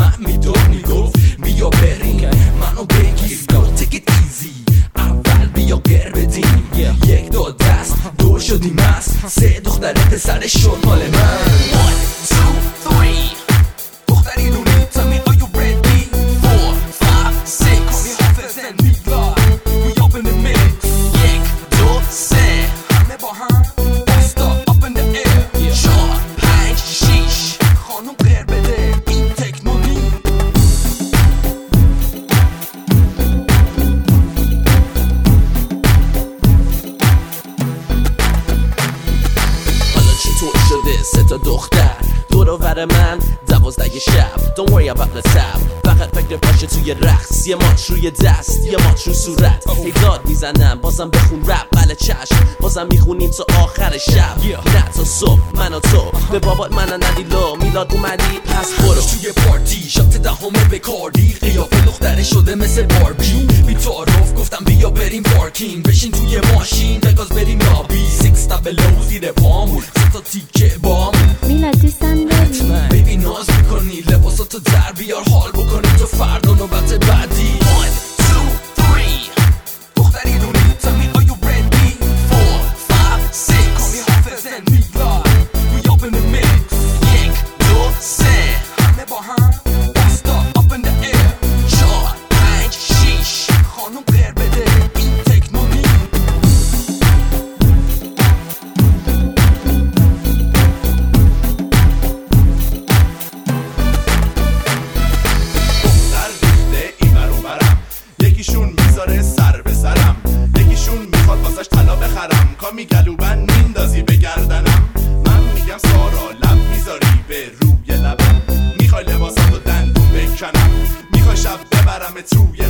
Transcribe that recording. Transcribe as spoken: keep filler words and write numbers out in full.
من میداد میگفت بیا بریم منو بگیر Go take it easy اول بیا گر بدیم یک دو دست دو شدیم مست سه دختر پسر شد مال من One two three دختری دونی tell me are you ready Four five six call me Hafiz and Milad We up in the mix یک دو سه همه با هم دستا up in the air چهار پنج شیش خانم غیر بده این تکنونی حالا چطور شده سه تا دختر دور و بر من دوازده شب Don't worry about the time فقط فکر باشه توی رقص یه ماچ روی دست یه ماچ رو صورت هی داد میزنم بازم بخون رپ بله چشم بازم میخونیم تا آخر شب نه تا صبح من و تو به بابات من ندیلو میلاد اومدی پس برو توی پارتی شات دهمه بکاردی قیافه دختره شده مثل باربی بی تعارف گفتم بیا بریم پارکینگ بشین توی ماشین بگاز بریم لابی سیکس تا بلو زیر پامون سه تا تیکه بام میلاد دوستم داری بیبی ناز میکنی لباساتو در بیار حال بکنی تو فردا نوبت بعدی One two three دختری دونی tell me are you ready Four five six call me Hafiz and Milad We up in the mix یک دو سه همه با هم دستا up in the air چهار پنج شیش خانم غیر بده این تکنونی یکیشون میذاره سر به سرم یکیشون میخواد واسش طلا بخرم کامی گلوبن میندازی به گردنم من میگم سارا لب میذاری به روی لبم میخوای لباساتو دندون بکنم میخوای شب ببرم توی